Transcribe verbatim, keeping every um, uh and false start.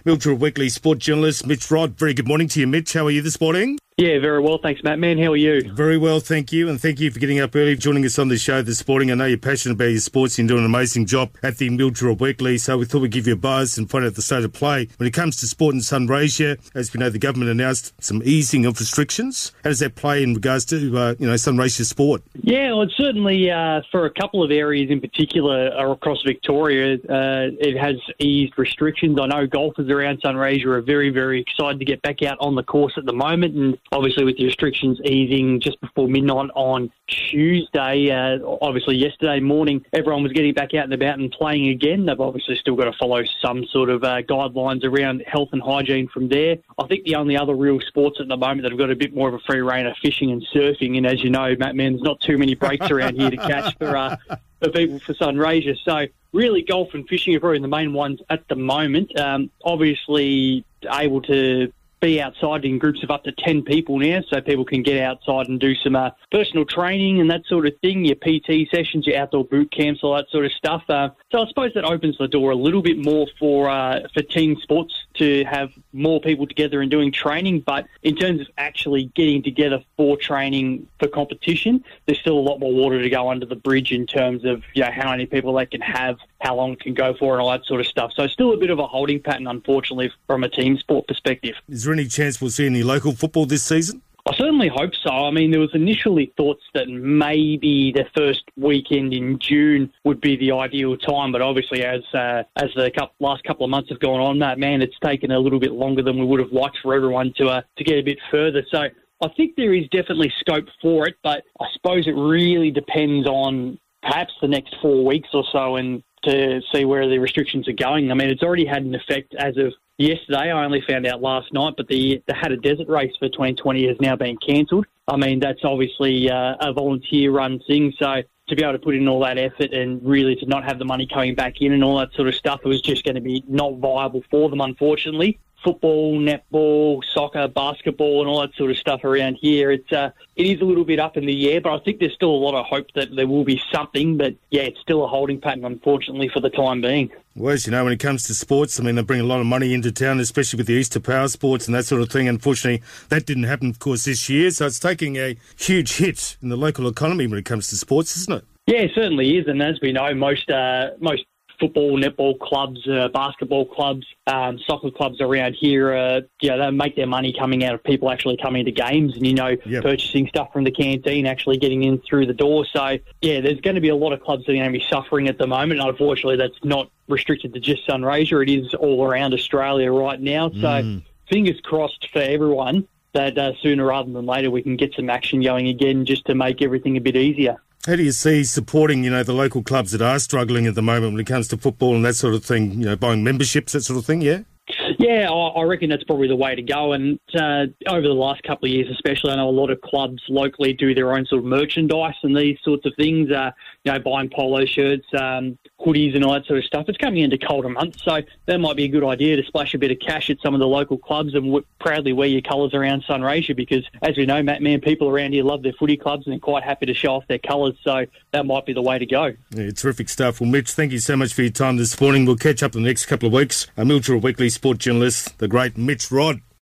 Mildura Weekly sport journalist Mitch Rod. Very good morning to you, Mitch. How are you this morning? Yeah, very well. Thanks, Matt. Man, how are you? Very well, thank you. And thank you for getting up early, joining us on the show this morning. I know you're passionate about your sports and you're doing an amazing job at the Mildura Weekly, so we thought we'd give you a buzz and find out the state of play. When it comes to sport in Sunraysia, as we know, the government announced some easing of restrictions. How does that play in regards to, uh, you know, Sunraysia sport? Yeah, well, it's certainly uh, for a couple of areas in particular across Victoria, uh, it has eased restrictions. I know golfers around Sunraysia are very, very excited to get back out on the course at the moment, and obviously with the restrictions easing just before midnight on Tuesday, uh, obviously yesterday morning, everyone was getting back out and about and playing again. They've obviously still got to follow some sort of uh, guidelines around health and hygiene from there. I think the only other real sports at the moment that have got a bit more of a free rein are fishing and surfing, and as you know, Matt, man, there's not too many breaks around here to catch for uh, for people for Sunraysia. So really, golf and fishing are probably the main ones at the moment. Um, obviously able to be outside in groups of up to ten people now, so people can get outside and do some uh, personal training and that sort of thing, your P T sessions, your outdoor boot camps, all that sort of stuff. Uh, so I suppose that opens the door a little bit more for uh, for team sports to have more people together and doing training, but in terms of actually getting together for training for competition, there's still a lot more water to go under the bridge in terms of, you know, how many people they can have, how long it can go for and all that sort of stuff. So still a bit of a holding pattern, unfortunately, from a team sport perspective. Is there any chance we'll see any local football this season? I certainly hope so. I mean, there was initially thoughts that maybe the first weekend in June would be the ideal time, but obviously as uh, as the couple, last couple of months have gone on, that man, it's taken a little bit longer than we would have liked for everyone to uh, to get a bit further. So I think there is definitely scope for it, but I suppose it really depends on perhaps the next four weeks or so and to see where the restrictions are going. I mean, it's already had an effect as of yesterday. I only found out last night, but the, the Hattah Desert race for twenty twenty has now been cancelled. I mean, that's obviously uh, a volunteer-run thing, so to be able to put in all that effort and really to not have the money coming back in and all that sort of stuff, it was just going to be not viable for them, unfortunately. Football, netball, soccer, basketball and all that sort of stuff around here, it's uh, it is a little bit up in the air, but I think there's still a lot of hope that there will be something, but yeah, it's still a holding pattern, unfortunately, for the time being. Well, as you know, when it comes to sports, I mean, they bring a lot of money into town, especially with the Easter Power Sports and that sort of thing. Unfortunately, that didn't happen, of course, this year, so it's taking a huge hit in the local economy when it comes to sports, isn't it? Yeah, it certainly is, and as we know, most uh, most football, netball clubs, uh, basketball clubs, um, soccer clubs around here, uh, you know, they make their money coming out of people actually coming to games and, you know, yep. purchasing stuff from the canteen, actually getting in through the door. So, yeah, there's going to be a lot of clubs that are going to be suffering at the moment. Unfortunately, that's not restricted to just Sunraysia. It is all around Australia right now. So, mm. fingers crossed for everyone that uh, sooner rather than later we can get some action going again just to make everything a bit easier. How do you see supporting, you know, the local clubs that are struggling at the moment when it comes to football and that sort of thing, you know, buying memberships, that sort of thing, yeah? Yeah, I reckon that's probably the way to go. And uh, over the last couple of years especially, I know a lot of clubs locally do their own sort of merchandise and these sorts of things, uh, you know, buying polo shirts, um, hoodies and all that sort of stuff. It's coming into colder months, so that might be a good idea to splash a bit of cash at some of the local clubs and w- proudly wear your colours around Sunraysia because, as we know, Matt, man, people around here love their footy clubs and they're quite happy to show off their colours, so that might be the way to go. Yeah, terrific stuff. Well, Mitch, thank you so much for your time this morning. We'll catch up in the next couple of weeks. A Mildura Weekly sport journalist, the great Mitch Rod.